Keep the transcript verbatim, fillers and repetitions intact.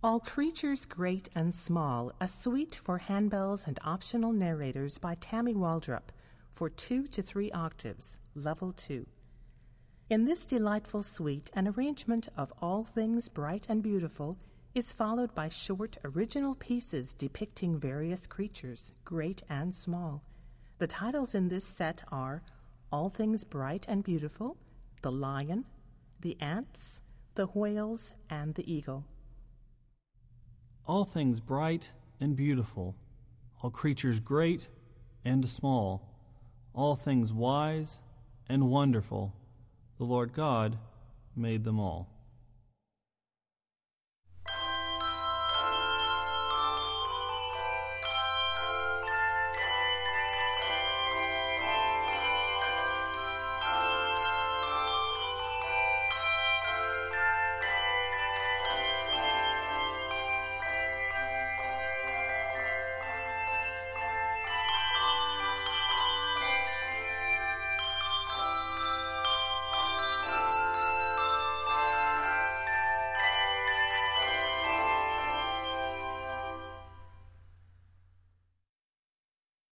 All Creatures Great and Small, a suite for handbells and optional narrators by Tammy Waldrop for two to three octaves, level two. In this delightful suite, an arrangement of All Things Bright and Beautiful is followed by short original pieces depicting various creatures, great and small. The titles in this set are All Things Bright and Beautiful, The Lion, The Ants, The Whales, and The Eagle. All things bright and beautiful, all creatures great and small, all things wise and wonderful, the Lord God made them all.